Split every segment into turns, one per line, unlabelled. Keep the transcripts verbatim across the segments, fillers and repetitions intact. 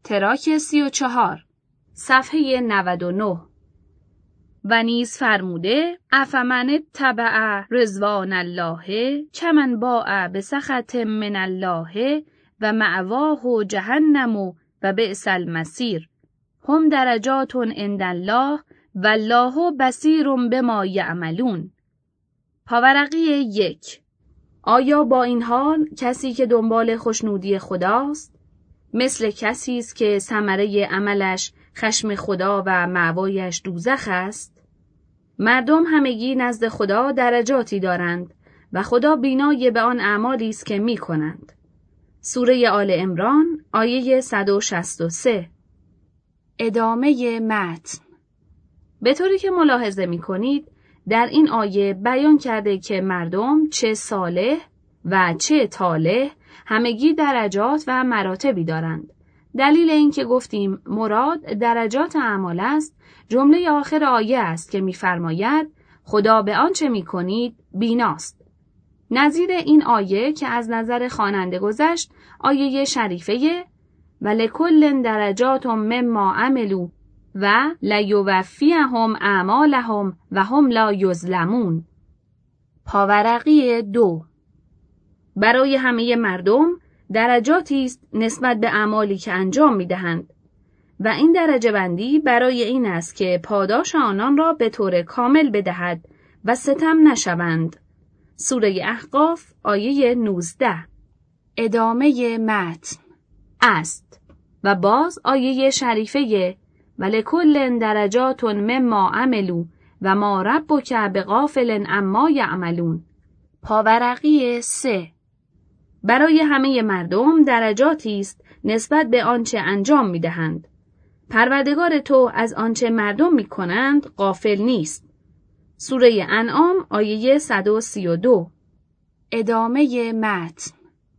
تراک سی و چهار صفحه نود و نه. و نیز فرموده افمن اتبع رضوان الله کمن باء بسخط من الله و مأواه جهنم و بئس المصیر هم درجات عند الله والله بصیر بما یعملون. پاورقی یک. آیا با این حال کسی که دنبال خوشنودی خداست مثل کسی است که ثمره عملش خشم خدا و مأوایش دوزخ است؟ مردم همگی نزد خدا درجاتی دارند و خدا بینای به آن اعمالی است که می کنند. سوره آل عمران آیه صد و شصت و سه. ادامه متن. به طوری که ملاحظه می کنید در این آیه بیان کرده که مردم چه صالح و چه طالح همگی درجات و مراتبی دارند. دلیل این که گفتیم مراد درجات اعمال است جمله آخر آیه است که می‌فرماید خدا به آنچه می‌کنید بیناست. نظیر این آیه که از نظر خواننده گذشت آیه شریفه و لکل درجات مما عملوا و لیوفیهم اعمالهم و هم لا یظلمون. پاورقی دو. برای همه مردم درجاتی است نسبت به اعمالی که انجام می‌دهند و این درجه بندی برای این است که پاداش آنان را به طور کامل بدهد و ستم نشوند. سوره احقاف آیه نوزده. ادامه متن است و باز آیه شریفه ولکل درجات مما عملوا و ما ربک بغافل عما یعملون. پاورقی سه. برای همه مردم درجاتی است نسبت به آنچه انجام می‌دهند. پروردگار تو از آنچه مردم می‌کنند غافل نیست. سوره انعام آیه صد و سی و دو. ادامه متن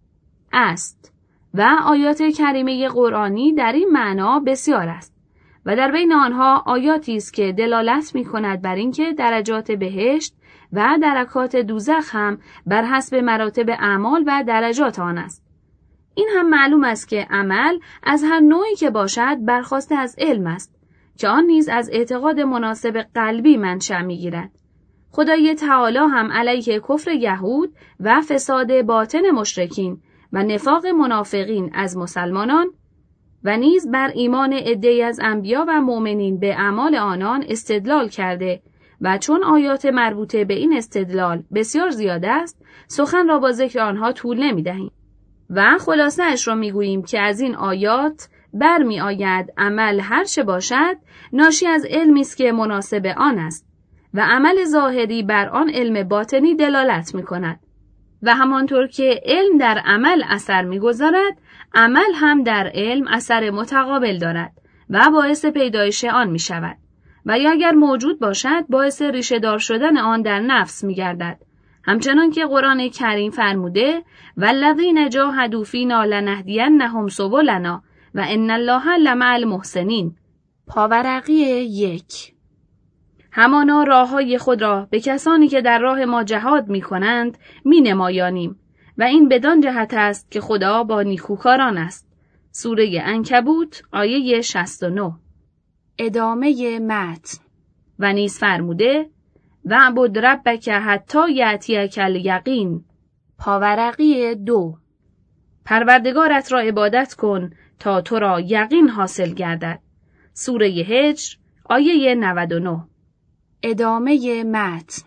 است و آیات کریمه قرآنی در این معنا بسیار است و در بین آنها آیاتی است که دلالت می‌کند بر اینکه درجات بهشت و درکات دوزخ هم بر حسب مراتب اعمال و درجات آن است. این هم معلوم است که عمل از هر نوعی که باشد برخواسته از علم است که آن نیز از اعتقاد مناسب قلبی منشأ می‌گیرد. خدای تعالی هم علیه کفر یهود و فساد باطن مشرکین و نفاق منافقین از مسلمانان و نیز بر ایمان عده‌ای از انبیا و مؤمنین به اعمال آنان استدلال کرده و چون آیات مربوطه به این استدلال بسیار زیاد است سخن را با ذکر آنها طول نمی‌دهیم و خلاصه اش را می‌گوییم که از این آیات برمی آید عمل هر چه باشد ناشی از علمی است که مناسب آن است و عمل ظاهری بر آن علم باطنی دلالت می‌کند و همانطور که علم در عمل اثر می‌گذارد عمل هم در علم اثر متقابل دارد و باعث پیدایش آن می‌شود و یا اگر موجود باشد باعث ریشه دار شدن آن در نفس می‌گردد. همچنان که قرآن کریم فرموده والذین جاهدوا فینا لنهدینهم سبلنا و ان الله لمع المحسنین. پاورقی یک. همانا راههای خود را به کسانی که در راه ما جهاد می کنند می نمایانیم و این بدان جهت است که خدا با نیکوکاران است. سوره عنکبوت آیه شصت و نه. ادامه متن. و نیز فرموده وعبد ربک حتی یأتیک الیقین. پاورقی دو. پروردگارت را عبادت کن تا تو را یقین حاصل گردد. سوره هجر آیه نود و نه. ادامه متن.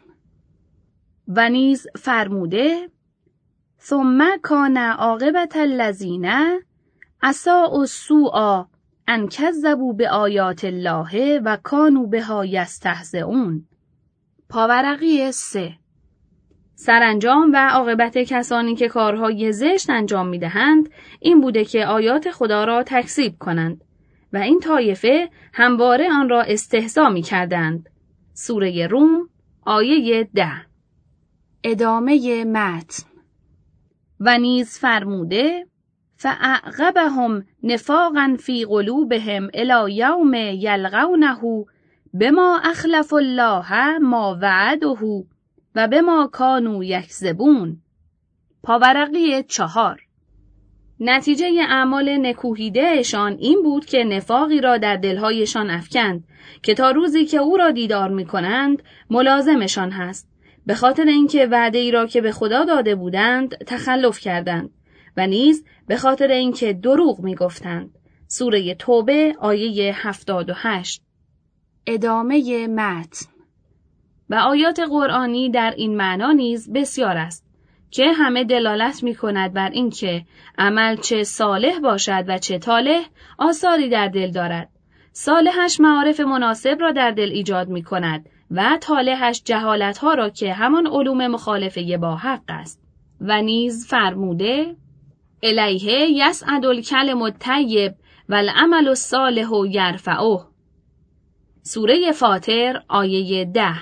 و نیز فرموده ثم کان عاقبة الذین اساءوا السوء ان کذبوا بآیات الله و کانوا بها یستهزئون. پاورقی سه. سرانجام و عاقبت کسانی که کارهای زشت انجام می‌دهند این بوده که آیات خدا را تکذیب کنند و این طایفه همواره آن را استهزا می‌کردند. سوره روم آیه ده. ادامه متن. و نیز فرموده فاعقبهم نفاقا فی قلوبهم الی یوم یلقونه بما اخلفوا الله ما وعده و بما کانوا یکذبون. پاورقی چهار. نتیجه اعمال نکوهیدهشان این بود که نفاقی را در دلهایشان افکند که تا روزی که او را دیدار می کنند ملازمشان هست، به خاطر اینکه وعده ای را که به خدا داده بودند تخلف کردند و نیز به خاطر اینکه دروغ می گفتند. سوره توبه آیه هفتاد و هشت. ادامه متن. و آیات قرآنی در این معنا نیز بسیار است که همه دلالت می کند بر اینکه عمل چه صالح باشد و چه طالح آثاری در دل دارد. صالحش معارف مناسب را در دل ایجاد می کند و طالحش جهالت ها را که همان علوم مخالفه با حق است. و نیز فرموده الیه یصعد الکلم الطیب والعمل الصالح یرفعه. سوره فاطر آیه ده.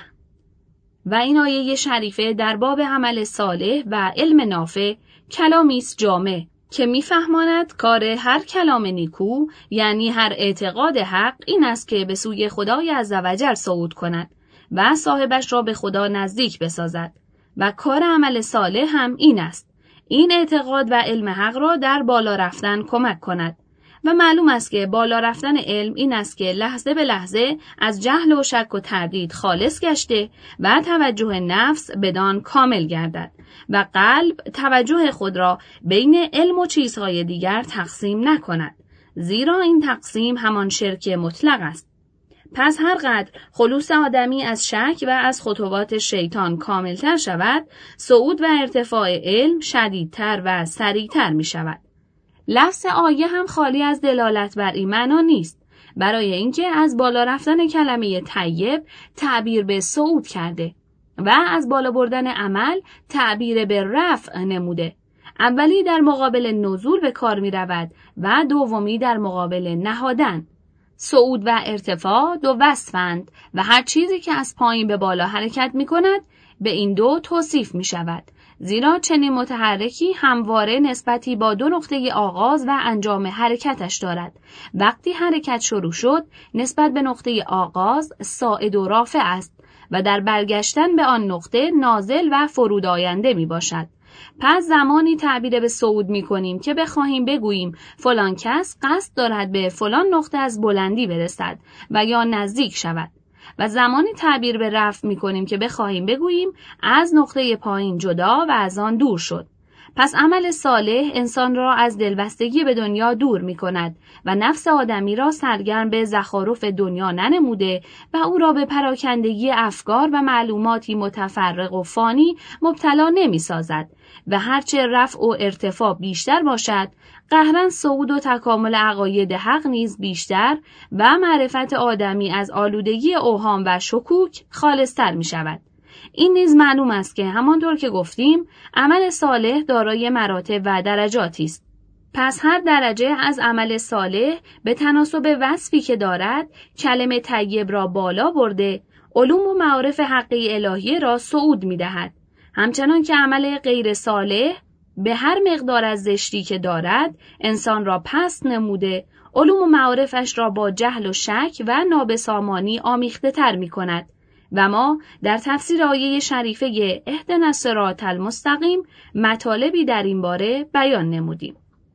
و این آیه شریفه در باب عمل صالح و علم نافع کلامی است جامع که میفهماند کار هر کلام نیکو، یعنی هر اعتقاد حق، این است که به سوی خدای عزوجل صعود کند و صاحبش را به خدا نزدیک بسازد. و کار عمل صالح هم این است، این اعتقاد و علم حق را در بالا رفتن کمک کند. و معلوم است که بالا رفتن علم این است که لحظه به لحظه از جهل و شک و تردید خالص گشته و توجه نفس بدان کامل گردد و قلب توجه خود را بین علم و چیزهای دیگر تقسیم نکند، زیرا این تقسیم همان شرک مطلق است. پس هر قدر خلوص آدمی از شک و از خطوات شیطان کاملتر شود، صعود و ارتفاع علم شدیدتر و سریعتر می شود. لفظ آیه هم خالی از دلالت بر این معنا نیست، برای اینکه از بالا رفتن کلمه طیب تعبیر به صعود کرده و از بالا بردن عمل تعبیر به رفع نموده. اولی در مقابل نزول به کار می رود و دومی در مقابل نهادن. صعود و ارتفاع دو وصفند و هر چیزی که از پایین به بالا حرکت می کند به این دو توصیف می شود، زیرا چنین متحرکی همواره نسبتی با دو نقطه آغاز و انجام حرکتش دارد. وقتی حرکت شروع شد نسبت به نقطه آغاز صاعد و رافع است و در برگشتن به آن نقطه نازل و فرود آینده می باشد. پس زمانی تعبیر به صعود می کنیم که بخواهیم بگوییم فلان کس قصد دارد به فلان نقطه از بلندی برسد و یا نزدیک شود، و زمانی تعبیر به رفع می کنیم که بخواهیم بگوییم از نقطه پایین جدا و از آن دور شد. پس عمل صالح انسان را از دلبستگی به دنیا دور می کند و نفس آدمی را سرگرم به زخارف دنیا ننموده و او را به پراکندگی افکار و معلوماتی متفرق و فانی مبتلا نمی سازد و هرچه رفع و ارتفاع بیشتر باشد، قهرن صعود و تکامل عقاید حق نیز بیشتر و معرفت آدمی از آلودگی اوهام و شکوک خالصتر می شود. این نیز معلوم است که همانطور که گفتیم عمل صالح دارای مراتب و درجاتی است. پس هر درجه از عمل صالح به تناسب وصفی که دارد کلمه طیب را بالا برده، علوم و معارف حقی الهی را صعود می دهد. همچنان که عمل غیر صالح به هر مقدار از زشتی که دارد انسان را پست نموده، علوم و معارفش را با جهل و شک و نابسامانی آمیخته تر می کند. و ما در تفسیر آیه شریفه اهدنا الصراط المستقیم مطالبی در این باره بیان نمودیم.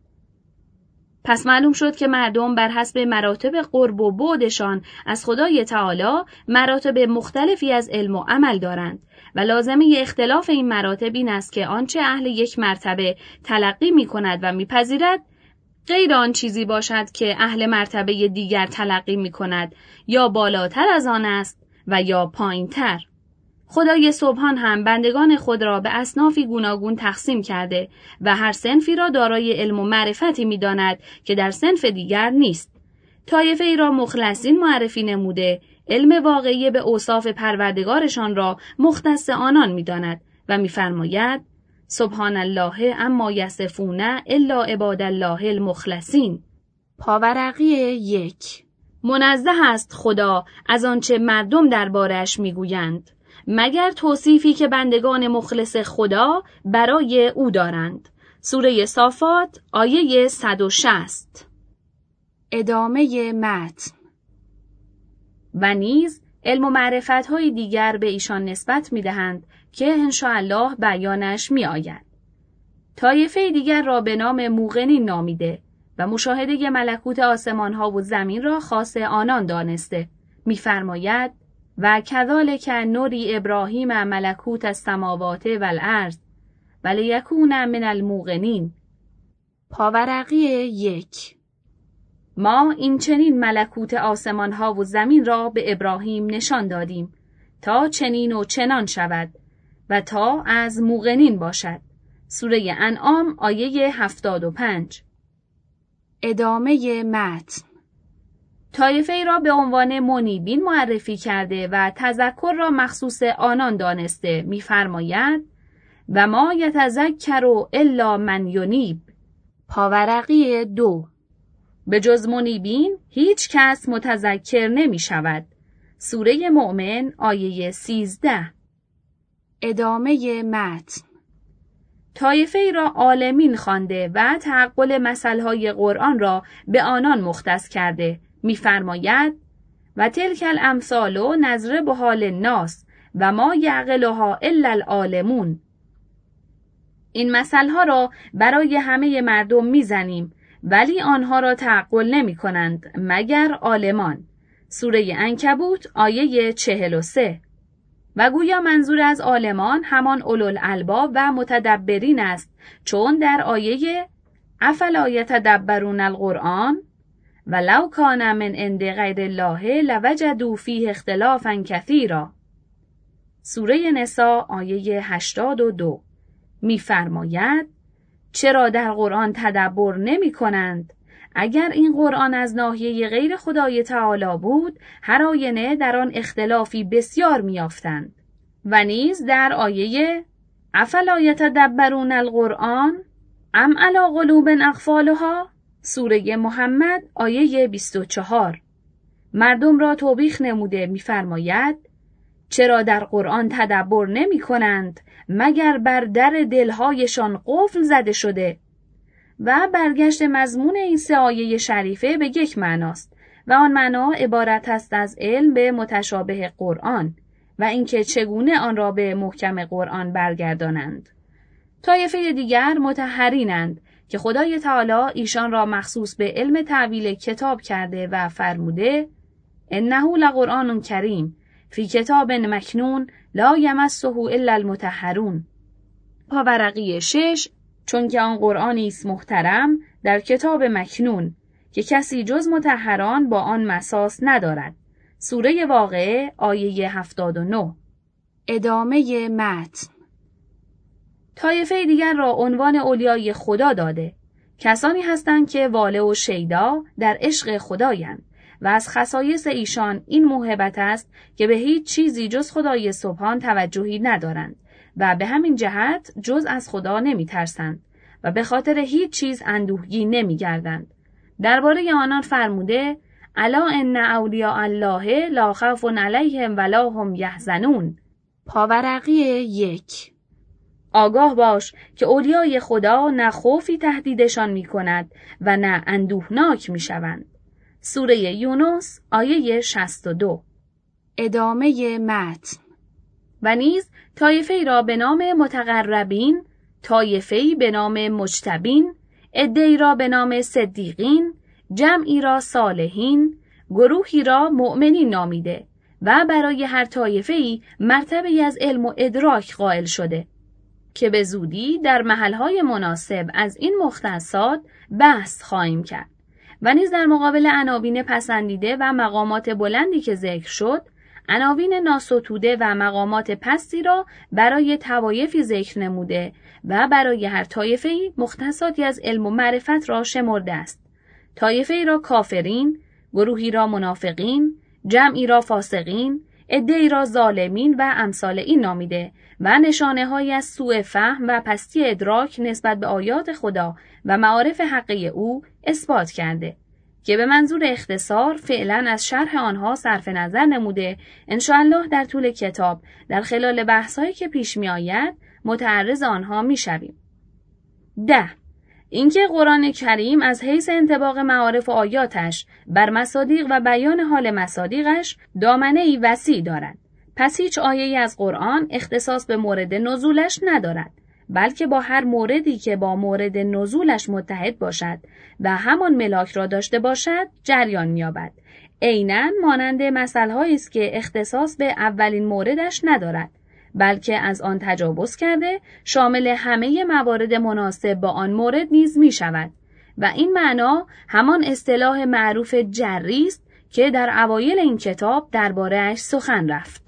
پس معلوم شد که مردم بر حسب مراتب قرب و بعدشان از خدای تعالی مراتب مختلفی از علم و عمل دارند و لازمه اختلاف این مراتب این است که آنچه اهل یک مرتبه تلقی می کند و می پذیرد غیر آن چیزی باشد که اهل مرتبه دیگر تلقی می کند، یا بالاتر از آن است و یا پایین‌تر. خدای سبحان هم بندگان خود را به اصنافی گوناگون تقسیم کرده و هر صنفی را دارای علم و معرفتی می‌داند که در صنف دیگر نیست. طایفه ای را مخلصین معرفی نموده، علم واقعی به اوصاف پروردگارشان را مختص آنان می‌داند و می‌فرماید سبحان الله اما یصفون الا عباد الله المخلصین. پاورقی یک. منزه است خدا از آنچه مردم درباره‌اش میگویند، مگر توصیفی که بندگان مخلص خدا برای او دارند. سوره صافات آیه صد و شصت. ادامه متن. و نیز علم و معرفت‌های دیگر به ایشان نسبت می‌دهند که انشاءالله بیانش می‌آید. طایفه دیگر را به نام موقنین نامیده و مشاهده ملکوت آسمان ها و زمین را خاص آنان دانسته. می‌فرماید و کذالک نوری ابراهیم ملکوت السماوات والارض ولیکون من الموقنین. پاورقی یک. ما این چنین ملکوت آسمان ها و زمین را به ابراهیم نشان دادیم تا چنین و چنان شود و تا از موقنین باشد. سوره انعام آیه هفتاد و پنج. ادامه متن. طایفه ای را به عنوان منیبین معرفی کرده و تذکر را مخصوص آنان دانسته. می‌فرماید و ما یتذکر الا من ینیب. پاورقی دو. به جز منیبین هیچ کس متذکر نمی شود. سوره مؤمن آیه سیزده. ادامه متن. طایفه ای را عالمین خوانده و تعقل مثلهای قرآن را به آنان مختص کرده. می‌فرماید و تلک الامثال نضربها للناس و ما یعقلها الا العالمون. این مثلها را برای همه مردم میزنیم ولی آنها را تعقل نمی کنند مگر عالمان. سوره عنکبوت آیه چهل و سه. و گویا منظور از عالمان همان اولوالالباب و متدبرین است، چون در آیه افلا یتدبرون القرآن ولو کان من عند غیر الله لوجدوا فیه اختلافا کثیرا. سوره نساء آیه هشتاد و دو. می‌فرماید چرا در قرآن تدبر نمی کنند؟ اگر این قرآن از ناحیه غیر خدای تعالی بود، هر آینه در آن اختلافی بسیار می‌یافتند. و نیز در آیه افلا یتدبرون القرآن ام علی قلوب اقفالها، سوره محمد آیه بیست و چهار، مردم را توبیخ نموده می‌فرماید چرا در قرآن تدبر نمی کنند مگر بر در دلهایشان قفل زده شده. و برگشت مضمون این سه آیه شریفه به یک معناست و آن معنا عبارت است از علم به متشابه قرآن و اینکه چگونه آن را به محکم قرآن برگردانند. طایفه دیگر مطهرینند که خدای تعالی ایشان را مخصوص به علم تعویل کتاب کرده و فرموده انه لقرآن کریم فی کتاب مکنون لا یمسه الا المطهرون. پاورقی شش. چون که آن قرآنی است محترم در کتاب مکنون که کسی جز مطهران با آن مساس ندارد. سوره واقعه آیه هفتاد و نه. ادامه متن. طایفه دیگر را عنوان اولیای خدا داده. کسانی هستند که واله و شیدا در عشق خدایند و از خصایص ایشان این موهبت است که به هیچ چیزی جز خدای سبحان توجهی ندارند و به همین جهت جز از خدا نمی ترسند و به خاطر هیچ چیز اندوهگی نمی گردند. درباره آنان فرموده الا ان اولیاء الله لا خوف علیهم ولا هم یحزنون. پاورقی یک. آگاه باش که اولیای خدا نه خوفی تهدیدشان می کند و نه اندوهناک می شوند. سوره یونس آیه شصت و دو. ادامه متن. و نیز طایفه‌ای را به نام متقربین، طایفه‌ای به نام مجتبین، عده‌ای را به نام صدیقین، جمعی را صالحین، گروهی را مؤمنین نامیده و برای هر طایفه‌ای مرتبه‌ای از علم و ادراک قائل شده که به زودی در محل‌های مناسب از این مختصات بحث خواهیم کرد. و نیز در مقابل عناوین پسندیده و مقامات بلندی که ذکر شد، عناوین ناستوده و مقامات پستی را برای طوایفی ذکر نموده و برای هر طایفه‌ای مختصاتی از علم و معرفت را شمرده است. طایفه‌ای را کافرین، گروهی را منافقین، جمعی را فاسقین، عده‌ای را ظالمین و امثال این نامیده و نشانه‌هایی از سوء فهم و پستی ادراک نسبت به آیات خدا و معارف حقی او اثبات کرده که به منظور اختصار فعلا از شرح آنها صرف نظر نموده. انشاءالله در طول کتاب در خلال بحث‌هایی که پیش می آید متعرض آنها می شویم. ده. اینکه قرآن کریم از حیث انطباق معارف و آیاتش بر مصادیق و بیان حال مصادیقش دامنه‌ای وسیع دارد. پس هیچ آیه‌ای از قرآن اختصاص به مورد نزولش ندارد بلکه با هر موردی که با مورد نزولش متحد باشد و همان ملاک را داشته باشد جریان می‌یابد. عیناً مانند مثل‌هایی است که اختصاص به اولین موردش ندارد، بلکه از آن تجاوز کرده شامل همه موارد مناسب با آن مورد نیز می‌شود و این معنا همان اصطلاح معروف جری است که در اوایل این کتاب درباره‌اش سخن رفت.